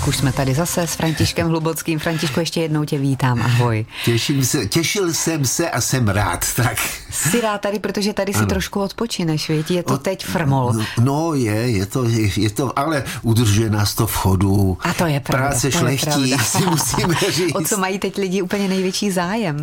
Tak už jsme tady zase s Františkem Hlubockým. Františku, ještě jednou tě vítám, ahoj. Těšil jsem se a jsem rád, tak. Jsi rád tady, protože tady si trošku odpočineš, víš? Je to teď frmol. No je to, ale udržuje nás to v chodu. A to je pravda. Práce šlechtí, si musíme říct. O co mají teď lidi úplně největší zájem?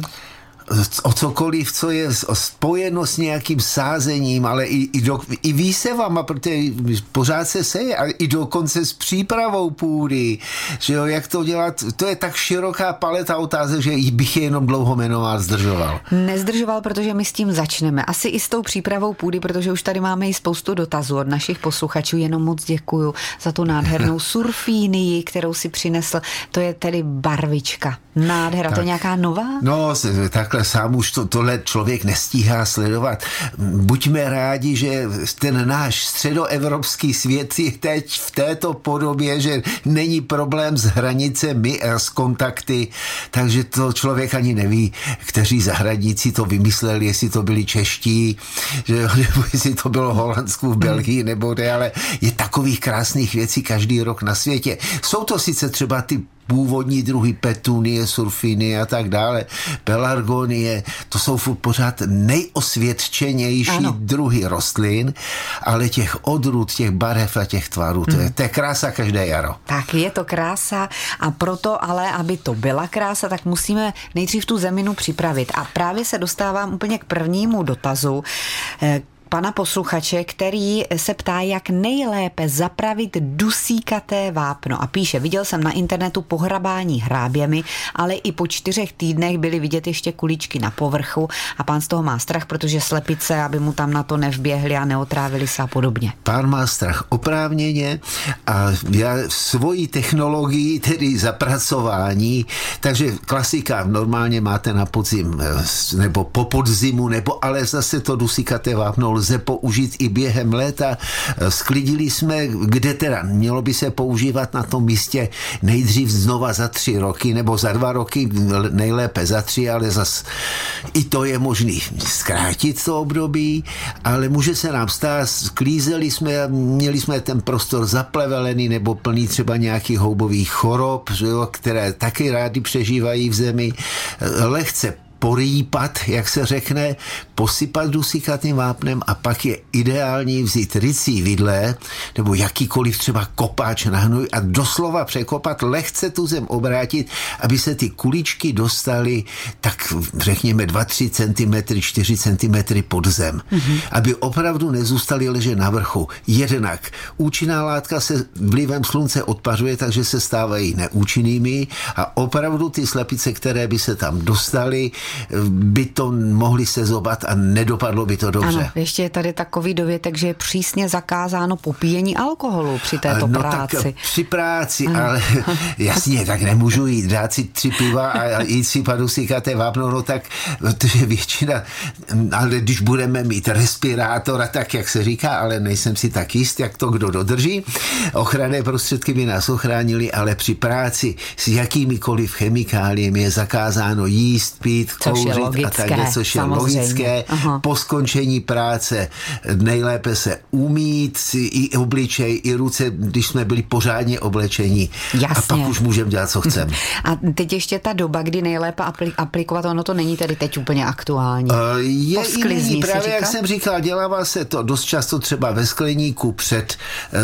O cokoliv, co je spojeno s nějakým sázením, ale i výsevama, protože pořád se seje, ale i dokonce s přípravou půdy, že jo, jak to dělat, to je tak široká paleta otázek, že bych je jenom dlouho jmenoval, zdržoval. Nezdržoval, protože my s tím začneme. Asi i s tou přípravou půdy, protože už tady máme i spoustu dotazů od našich posluchačů. Jenom moc děkuju za tu nádhernou surfínii, kterou si přinesl. To je tedy barvička. Nádhera, tak. To je nějaká nová? No, takhle sám už tohle člověk nestíhá sledovat. Buďme rádi, že ten náš středoevropský svět je teď v této podobě, že není problém s hranicemi a s kontakty, takže to člověk ani neví, kteří zahradníci to vymysleli, jestli to byli čeští, že, nebo jestli to bylo Holandsku, v Belgii, nebo ne, ale je takových krásných věcí každý rok na světě. Jsou to sice třeba ty původní druhy petunie, surfiny a tak dále, pelargonie, to jsou pořád nejosvědčenější druhy rostlin, ale těch odrůd, těch barev a těch tvarů, to je krása každé jaro. Tak je to krása a proto ale, aby to byla krása, tak musíme nejdřív tu zeminu připravit. A právě se dostávám úplně k prvnímu dotazu, pana posluchače, který se ptá, jak nejlépe zapravit dusíkaté vápno. A píše, viděl jsem na internetu pohrabání hráběmi, ale i po 4 týdnech byly vidět ještě kuličky na povrchu a pán z toho má strach, protože slepice, aby mu tam na to nevběhli a neotrávili se a podobně. Pán má strach oprávněně a já svoji technologii, tedy zapracování, takže klasika, normálně máte na podzim nebo po podzimu, nebo ale zase to dusíkaté vápno lze použít i během léta. Sklidili jsme, kde teda mělo by se používat na tom místě nejdřív znova za 3 roky, nebo za 2 roky, nejlépe za 3, ale zas i to je možný zkrátit to období, ale může se nám stát, sklízeli jsme, měli jsme ten prostor zaplevelený nebo plný třeba nějakých houbových chorob, které taky rádi přežívají v zemi, lehce porýpat, jak se řekne, posypat dusíkatým vápnem a pak je ideální vzít rycí vidle nebo jakýkoliv třeba kopáč na hnůj a doslova překopat, lehce tu zem obrátit, aby se ty kuličky dostaly tak řekněme 2-3 cm, 4 cm pod zem. Aby opravdu nezůstaly ležet na vrchu. Jednak účinná látka se vlivem slunce odpařuje, takže se stávají neúčinnými a opravdu ty slepice, které by se tam dostaly, by to mohli sezobat a nedopadlo by to dobře. Ano, ještě je tady takový dovětek, že je přísně zakázáno popíjení alkoholu při této práci. Tak při práci, ale jasně, tak nemůžu jít dát si 3 piva a jít si dusíkaté vápno, no tak, protože většina, ale když budeme mít respirátor a tak, jak se říká, ale nejsem si tak jist, jak to kdo dodrží. Ochranné prostředky by nás ochránili, ale při práci s jakýmikoliv chemikáliemi je zakázáno jíst, pít, kouřit a tak, což je logické. Po skončení práce nejlépe se umýt i obličej, i ruce, když jsme byli pořádně oblečení. Jasně. A pak už můžeme dělat, co chceme. A teď ještě ta doba, kdy nejlépe aplikovat, ono to není tedy teď úplně aktuální. Je i není, právě jak jsem říkal, dělává se to dost často třeba ve skleníku před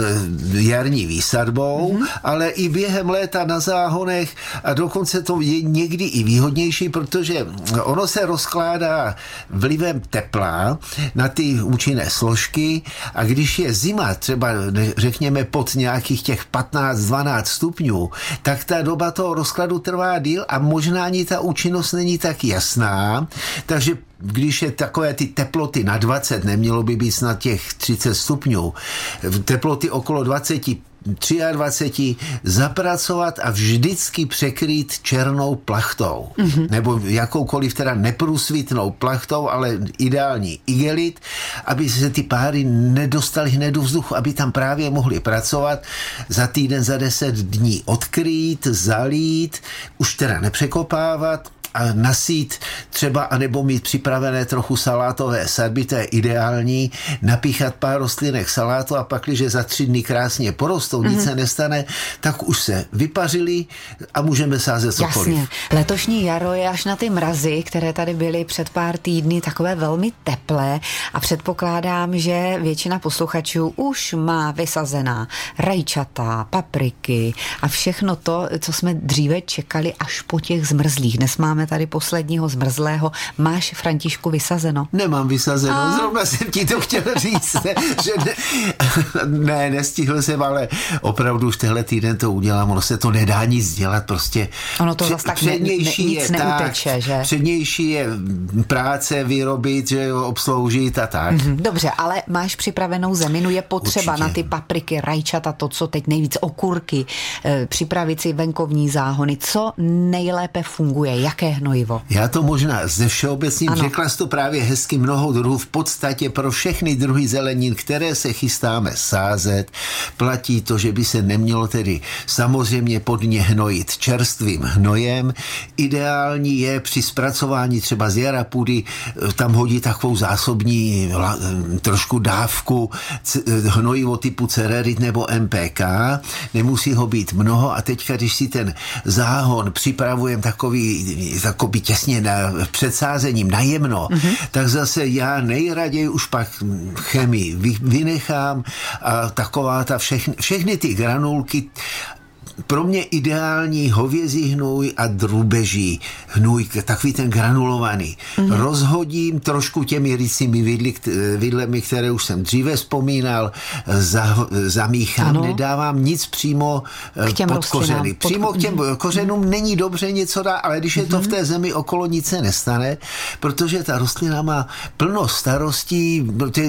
jarní výsadbou, ale i během léta na záhonech a dokonce to je někdy i výhodnější, protože ono se rozkládá vlivem tepla na ty účinné složky a když je zima, třeba řekněme pod nějakých těch 15-12 stupňů, tak ta doba toho rozkladu trvá díl a možná ani ta účinnost není tak jasná, takže když je takové ty teploty na 20, nemělo by být snad těch 30 stupňů, teploty okolo 20, 23 zapracovat a vždycky překrýt černou plachtou. Nebo jakoukoliv teda neprůsvitnou plachtou, ale ideální igelit, aby se ty páry nedostaly hned do vzduchu, aby tam právě mohly pracovat. Za týden, za 10 dní odkrýt, zalít, už teda nepřekopávat a nasít třeba, anebo mít připravené trochu salátové sadby, to je ideální, napíchat pár rostlinek salátu a pak, když za 3 dny krásně porostou, nic se nestane, tak už se vypařili a můžeme sázet cokoliv. Jasně. Letošní jaro je až na ty mrazy, které tady byly před pár týdny, takové velmi teplé a předpokládám, že většina posluchačů už má vysazená rajčata, papriky a všechno to, co jsme dříve čekali až po těch zmrzlých. Dnes máme tady posledního zmrzlého. Máš, Františku, vysazeno? Nemám vysazeno, zrovna jsem ti to chtěl říct, že ne, nestihl jsem, ale opravdu už tehle týden to udělám, ono se to nedá nic dělat, prostě ono to zase tak nic neuteče, že? Přednější je práce vyrobit, že jo, obsloužit a tak. Dobře, ale máš připravenou zeminu, je potřeba určitě na ty papriky, rajčata, to, co teď nejvíc, okurky, připravit si venkovní záhony, co nejlépe funguje, jaké hnojivo? Já to možná ze všeobecním, řekla jsi to právě hezky, mnoho druhů, v podstatě pro všechny druhy zelenin, které se chystáme sázet, platí to, že by se nemělo tedy samozřejmě pod ně hnojit čerstvým hnojem. Ideální je při zpracování třeba z jara půdy tam hodit takovou zásobní trošku dávku hnojivo typu cererit nebo MPK. Nemusí ho být mnoho a teďka, když si ten záhon připravujeme takový těsně před sázením najemno, tak zase já nejraději už pak chemii vynechám a taková ta všechny ty granulky, pro mě ideální hovězí hnůj a drůbeží hnůj, takový ten granulovaný. Rozhodím trošku těmi rycími vidlemi, které už jsem dříve vzpomínal, zamíchám, nedávám nic přímo pod kořeny. Přímo k těm kořenům není dobře něco dát, ale když je to v té zemi okolo, nic se nestane, protože ta rostlina má plno starostí,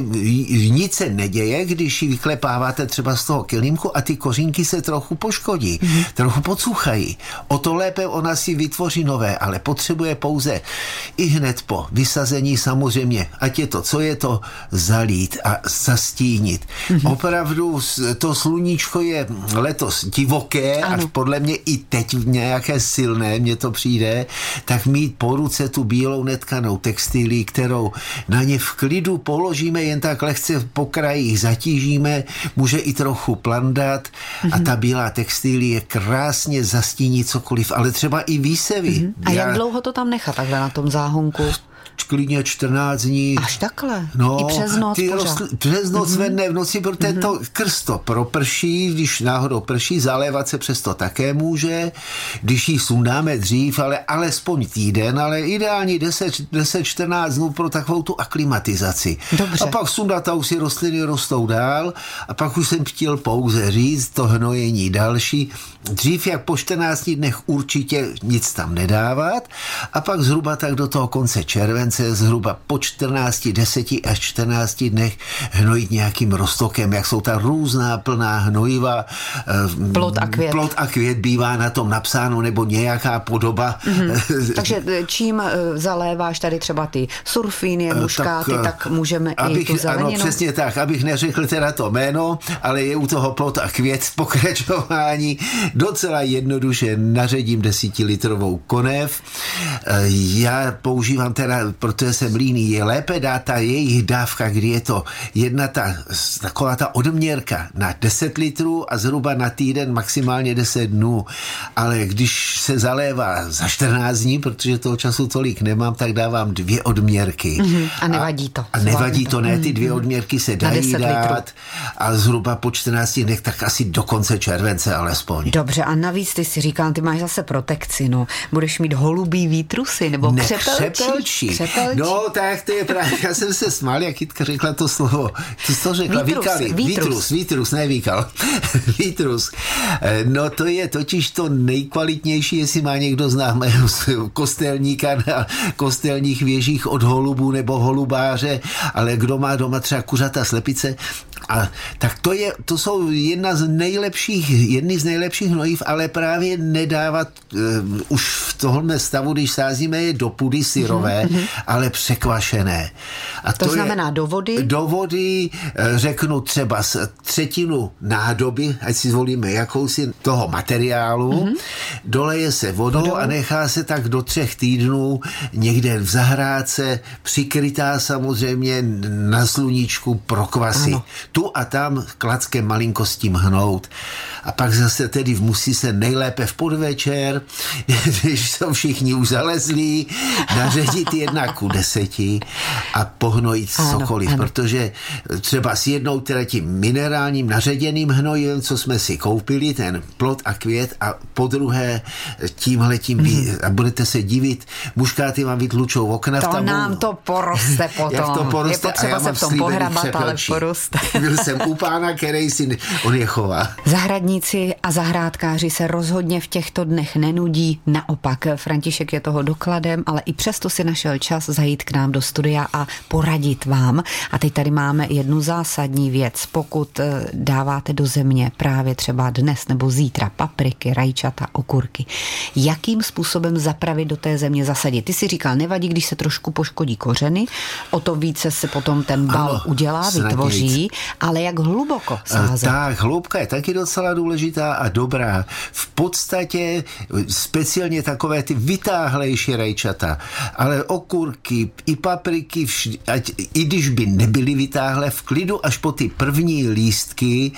nic se neděje, když ji vyklepáváte třeba z toho kelímku a ty kořínky se trochu poškodí. Trochu podsuchají. O to lépe ona si vytvoří nové, ale potřebuje pouze i hned po vysazení samozřejmě, ať je to, co je to, zalít a zastínit. Opravdu to sluníčko je letos divoké, až podle mě i teď nějaké silné, mně to přijde, tak mít po ruce tu bílou netkanou textilii, kterou na ně v klidu položíme, jen tak lehce po krajích zatížíme, může i trochu plandat a ta bílá textilie krásně zastínit cokoliv, ale třeba i výsevy. A jak dlouho to tam nechat takhle na tom záhonku? Klidně 14 dní. Až takhle? No, I přes noc přes noc vedne v noci, protože to krsto proprší, když náhodou prší, zalévat se přesto také může, když ji sundáme dřív, ale alespoň týden, ale ideální 10-14 dnů pro takovou tu aklimatizaci. Dobře. A pak sundat a už si rostliny rostou dál a pak už jsem chtěl pouze říct, to hnojení další, dřív jak po 14 dnech určitě nic tam nedávat a pak zhruba tak do toho konce července zhruba po 10 až 14 dnech hnojit nějakým roztokem, jak jsou ta různá plná hnojiva. Plod a květ bývá na tom napsáno, nebo nějaká podoba. Takže čím zaléváš tady třeba ty surfíny, muškáty, tak můžeme i tu zeleninu? Ano, přesně tak, abych neřekl teda to jméno, ale je u toho plod a květ v pokračování. Docela jednoduše naředím 10litrovou konev. Já používám teda, protože jsem líný, je lépe dát ta jejich dávka, kdy je to taková ta odměrka na 10 litrů a zhruba na týden maximálně 10 dnů. Ale když se zalévá za 14 dní, protože toho času tolik nemám, tak dávám 2 odměrky. A nevadí to. A nevadí to, ne, ty 2 odměrky se dají dát a zhruba po 14 dnech tak asi do konce července alespoň. Dobře, a navíc ty si říkal, ty máš zase protekci, no. Budeš mít holubí výtrusy, nebo křepelčí. No, tak to je právě, já jsem se smál, jak Jitka řekla to slovo. Ty jsi to řekla, výtrus, ne výkal. Výtrus. No, to je totiž to nejkvalitnější, jestli má někdo známého kostelníka na kostelních věžích od holubů nebo holubáře, ale kdo má doma třeba kuřata, slepice, a tak to jsou jedny z nejlepších hnojiv, ale právě nedávat už v tohle stavu, když sázíme je do půdy syrové, ale překvašené. A to znamená do vody? Do vody, řeknu třeba třetinu nádoby, ať si zvolíme jakousi toho materiálu, doleje se vodou a nechá se tak do 3 týdnů někde v zahrádce, přikrytá samozřejmě na sluníčku prokvasit. Tu a tam klackem malinkosti mhnout. A pak zase tedy musí se nejlépe v podvečer, když jsou všichni už zalezlí, naředit 1:10 a pohnojit cokoliv, protože třeba s jednou teda tím minerálním naředěným hnojivem, co jsme si koupili, ten plod a květ, a po druhé tímhletím a budete se divit, muškáty vám vytlučou okna. To nám to poroste potom. Jak to poroste, je potřeba se v tom pohrabat, ale poroste. Byl jsem u pána, který si on je chová. Zahradníci a zahrádkáři se rozhodně v těchto dnech nenudí, naopak František je toho dokladem, ale i přesto si našel čas zajít k nám do studia a poradit vám. A teď tady máme jednu zásadní věc. Pokud dáváte do země právě třeba dnes nebo zítra papriky, rajčata, okurky, jakým způsobem zapravit do té země, zasadit? Ty si říkal, nevadí, když se trošku poškodí kořeny, o to více se potom ten bal udělá, vytvoří, ale jak hluboko sázet? Tak, hloubka je taky docela důležitá a dobrá. V podstatě speciálně takové ty vytáhlejší rajčata, ale okurky i papriky, i když by nebyly vytáhlé, v klidu až po ty první lístky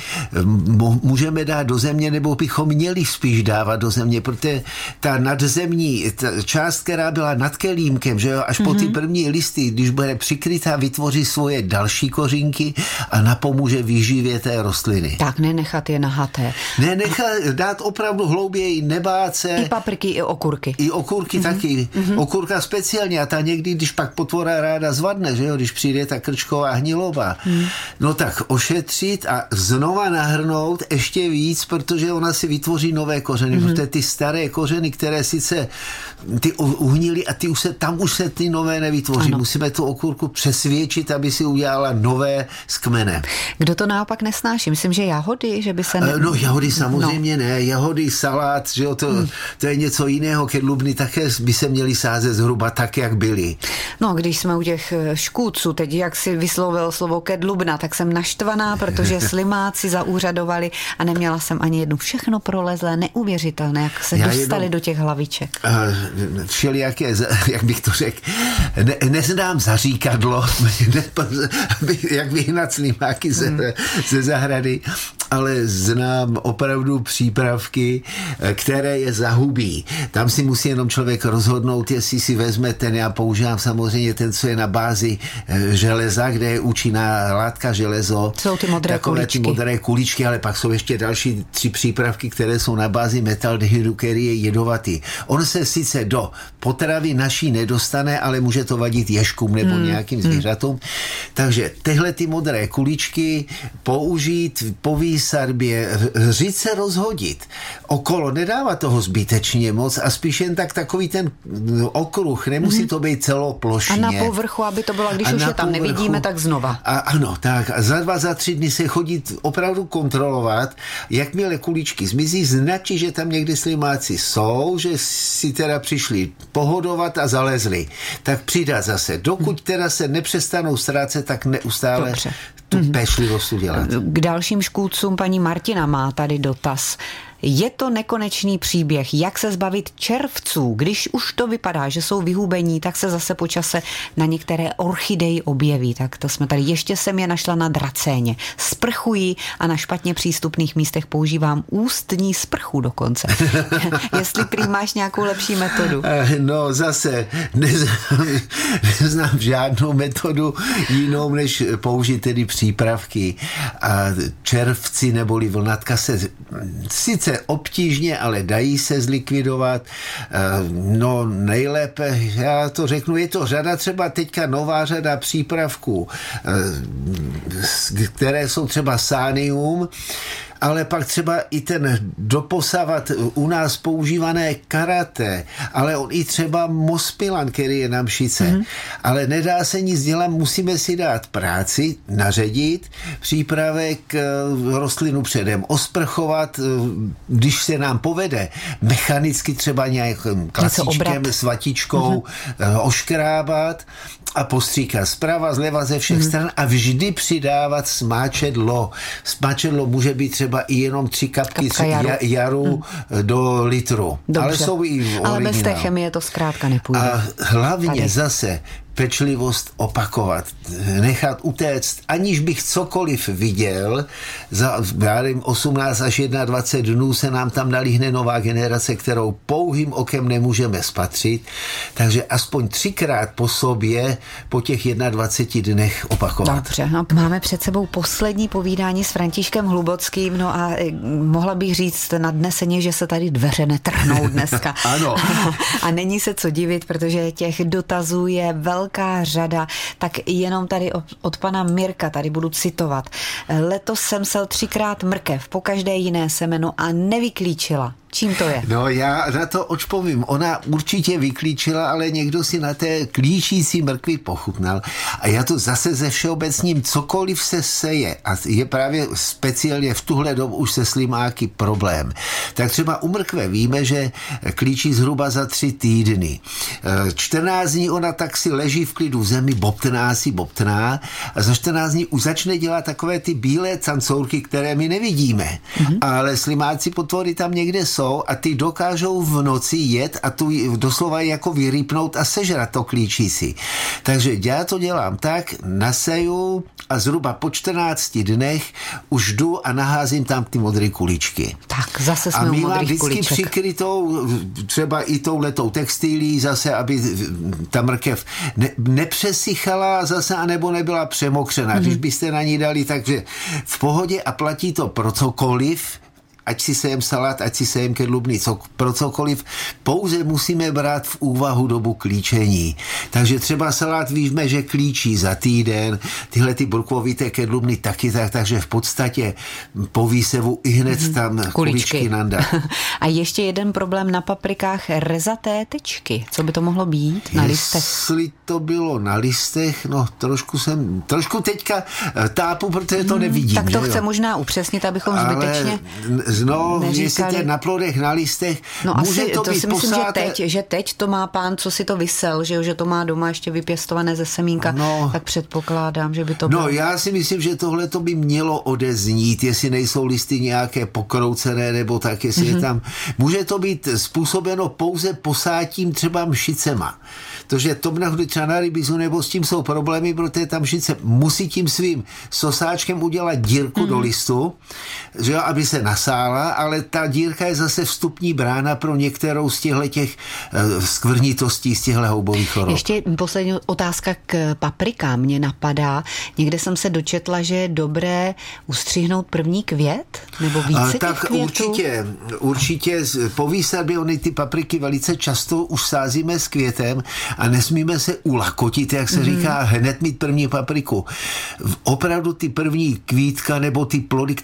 můžeme dát do země, nebo bychom měli spíš dávat do země, protože ta nadzemní část, která byla nad kelímkem, že jo, až po ty první listy, když bude přikrytá, vytvoří svoje další kořínky a napomůže výživě té rostliny. Tak nenechat je nahaté. Dát opravdu hlouběji, nebát se. I papriky, i okurky. I okurky taky. Okurka speciálně a ta někdy, když pak potvora ráda zvadne, že jo, když přijde ta krčková hniloba. No tak ošetřit a znova nahrnout ještě víc, protože ona si vytvoří nové kořeny, protože ty staré kořeny, které sice ty uhnily a tam už se ty nové nevytvoří. Ano. Musíme tu okurku přesvědčit, aby si udělala nové z kmene. Kdo to naopak nesnáší? Myslím, že jahody, že by se No jahody samozřejmě ne. Jahody, salát, že jo, to je něco jiného. Kedlubny také by se měly sázet zhruba tak, jak byly. No, když jsme u těch škůdců, teď jak si vyslovil slovo kedlubna, tak jsem naštvaná, protože slimáci zaúřadovali a neměla jsem ani jednu. Všechno prolezlé, neuvěřitelné, jak se dostali do těch hlaviček. Všelijaké, jak bych to řekl, neznám zaříkadlo, jak vyhnat slimáky ze zahrady, ale znám opravdu přípravky, které je zahubí. Tam si musí jenom člověk rozhodnout, jestli si vezme ten, já používám samozřejmě ten, co je na bázi železa, kde je účinná látka železo. Jsou ty modré kuličky. Ty modré kuličky, ale pak jsou ještě další 3 přípravky, které jsou na bázi metaldehydu, který je jedovatý. On se sice do potravy naší nedostane, ale může to vadit ježkům nebo nějakým zvířatům. Takže tyhle ty modré kuličky použít po výsadbě, říct se rozhodit. Okolo nedává toho zbytečně moc a spíš jen takový ten okruh, nemusí to být celoplošně. A na povrchu, aby to bylo, když už je tam nevidíme, tak znova. Ano, tak a za 2, za 3 dny se chodit opravdu kontrolovat, jakmile kuličky zmizí, značí, že tam někdy slimáci jsou, že si teda přišli pohodovat a zalezli. Tak přidat zase. Dokud teda se nepřestanou ztrácet, tak neustále tu pečlivost udělat. K dalším škůdcům paní Martina má tady dotaz. Je to nekonečný příběh, jak se zbavit červců. Když už to vypadá, že jsou vyhubení, tak se zase po čase na některé orchideji objeví. Tak to jsme tady. Ještě jsem je našla na dracéně. Sprchuji a na špatně přístupných místech používám ústní sprchu dokonce. Jestli prý máš nějakou lepší metodu. No zase neznám žádnou metodu jinou, než použít tedy přípravky. A červci neboli vlnatka se sice obtížně, ale dají se zlikvidovat. No nejlépe, já to řeknu, je to řada, třeba teďka nová řada přípravků, které jsou třeba sánium, ale pak třeba i ten doposavat u nás používané karate, ale on i třeba mospilan, který je na mšice. Ale nedá se nic dělat, musíme si dát práci, naředit, přípravek rostlinu předem osprchovat, když se nám povede mechanicky třeba nějakým klasičkem s vatičkou oškrábat a postříkat zprava, zleva, ze všech stran a vždy přidávat smáčedlo. Smáčedlo může být třeba i jenom 3 kapky jaru do litru. Dobře. Ale jsou i originál. Ale bez té chemie to zkrátka nepůjde. A hlavně zase pečlivost opakovat, nechat utéct, aniž bych cokoliv viděl, za 18 až 21 dnů se nám tam nalíhne nová generace, kterou pouhým okem nemůžeme spatřit, takže aspoň 3krát po sobě po těch 21 dnech opakovat. Dobře, no, máme před sebou poslední povídání s Františkem Hlubockým, no a mohla bych říct nadneseně, že se tady dveře netrhnou dneska. Ano. A není se co divit, protože těch dotazů je velká řada, tak jenom tady od pana Mirka, tady budu citovat. Letos jsem sel 3krát mrkev, po každé jiné semeno a nevyklíčila. Čím to je? No já na to odpovím. Ona určitě vyklíčila, ale někdo si na té klíčící mrkvi pochutnal. A já to zase ze všeobecním, cokoliv se seje a je právě speciálně v tuhle dobu už se slimáky problém. Tak třeba u mrkve víme, že klíčí zhruba za 3 týdny. 14 dní ona tak si leží v klidu v zemi, bobtná a za 14 dní už začne dělat takové ty bílé cancourky, které my nevidíme. Ale slimáci potvory tam někde jsou a ty dokážou v noci jet a tu doslova jako vyrýpnout a sežrat to klíčící. Takže já to dělám tak, naseju a zhruba po 14 dnech už jdu a naházím tam ty modré kuličky. Tak, zase jsme a u my modrých vždycky kuliček. Přikrytou třeba i touhletou textilí zase, aby ta mrkev nepřesychala zase, anebo nebyla přemokřena. Když byste na ní dali, takže v pohodě a platí to pro cokoliv, ať si sejem salát, ať si sejem kedlubný, pro cokoliv, pouze musíme brát v úvahu dobu klíčení. Takže třeba salát víme, že klíčí za týden, tyhle ty brukvovité kedlubny taky tak, takže v podstatě po výsevu i hned tam kuličky nandá. A ještě jeden problém na paprikách, rezaté tečky. Co by to mohlo být na listech? Jestli to bylo na listech, no trošku teďka tápu, protože to nevidím. Tak to chce možná upřesnit, abychom zbytečně jestli to je na plodech, na listech, no může asi, to být si myslím, že teď to má pán, co si to vysel, že to má doma ještě vypěstované ze semínka, tak předpokládám, že by to bylo. No, já si myslím, že tohle to by mělo odeznít, jestli nejsou listy nějaké pokroucené, nebo tak, jestli je tam. Může to být způsobeno pouze posátím třeba mšicema. Protože to třeba na rybizu nebo s tím jsou problémy, protože ta mšice musí tím svým sosáčkem udělat dírku do listu, že aby se nasála, ale ta dírka je zase vstupní brána pro některou z těch skvrnitostí, z těchto houbových chorob. Ještě poslední otázka k paprikám mě napadá. Někde jsem se dočetla, že je dobré ustřihnout první květ? Nebo více tak těch květů? Určitě po výsadbě ony ty papriky velice často už sázíme s květem a nesmíme se ulakotit, jak se říká, hned mít první papriku. Opravdu ty první kvítka nebo ty plody,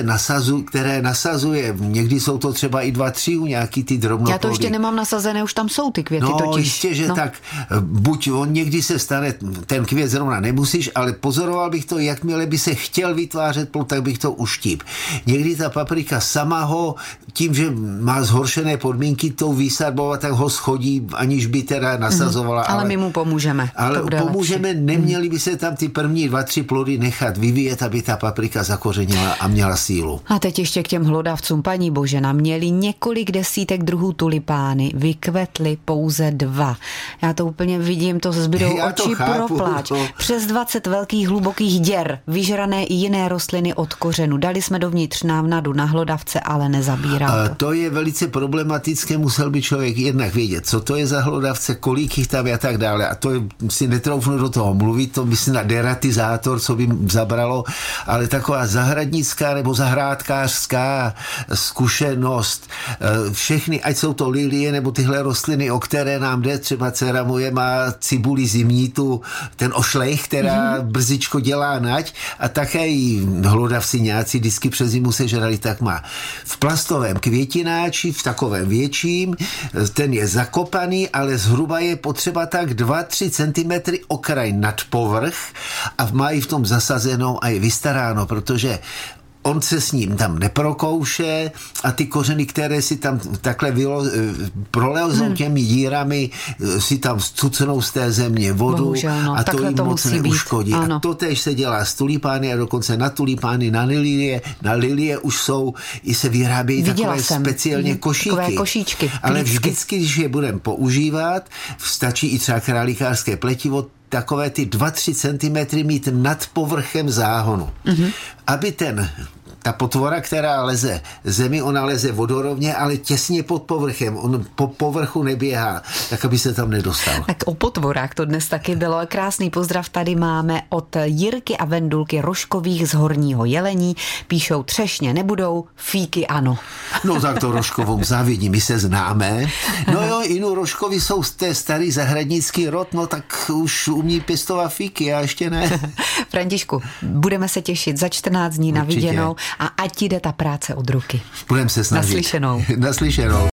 které nasazuje, někdy jsou to třeba i 2-3 nějaký ty drobnoplody. Já to ještě nemám nasazené, už tam jsou ty květy totiž. Jistě, že tak. Buď on někdy se stane, ten květ zrovna nemusíš, ale pozoroval bych to, jakmile by se chtěl vytvářet plod, tak bych to uštíp. Někdy ta paprika sama ho, tím, že má zhoršené podmínky tou výsadbou, tak ho schodí, aniž by teda nasazovala. Ale my mu pomůžeme. Ale pomůžeme, neměli by se tam ty první 2-3 plody nechat vyvíjet, aby ta paprika zakořenila a měla sílu. A teď ještě k těm hlodavcům. Paní Božena, měli několik desítek druhů tulipány, vykvetly pouze 2. Já to úplně vidím, to zbydou oči pro pláč. Přes 20 velkých hlubokých děr, vyžrané i jiné rostliny od kořenu. Dali jsme dovnitř návnadu na hlodavce, ale nezabíral to. To je velice problematické, musel by člověk jednak vědět, co to je za hlodavce, kolik jich tam a tak dále. A to si netroufnu do toho mluvit, to myslím na deratizátor, co by zabralo, ale taková zahradnická nebo zahrádkářská ta zkušenost, všechny, ať jsou to lilie nebo tyhle rostliny, o které nám jde, třeba dcera moje má cibuli zimní, ten ošlej, která brzičko dělá nať, a také i hlodavci nějací vždycky přes zimu sežrali, tak má v plastovém květináči, v takovém větším, ten je zakopaný, ale zhruba je potřeba tak 2-3 cm okraj nad povrch a má i v tom zasazenou a je vystaráno, protože on se s ním tam neprokouše a ty kořeny, které si tam takhle prolezou těmi dírami, si tam cucnou z té země vodu. Bohužel, no, a to jim moc neuškodí. A to též se dělá s tulipány a dokonce na tulipány, na lilie už jsou, i se vyrábějí takové speciálně košíky. Ale vždycky, když je budeme používat, stačí i třeba králíkářské pletivo, takové ty 2-3 cm mít nad povrchem záhonu. Aby ta potvora, která leze zemi, ona leze vodorovně, ale těsně pod povrchem. On po povrchu neběhá, tak aby se tam nedostal. Tak o potvorách to dnes taky bylo. Krásný pozdrav tady máme od Jirky a Vendulky Rožkových z Horního Jelení. Píšou: třešně nebudou, fíky ano. No tak to Rožkovou závidí, my se známe. No jo, Inu Rožkovi jsou z té starý zahradnický rod, no tak už umí pěstovat fíky, já ještě ne. Františku, budeme se těšit za 14 dní na viděnou a ať ti jde ta práce od ruky. Budeme se snažit. Naslyšenou. Naslyšenou.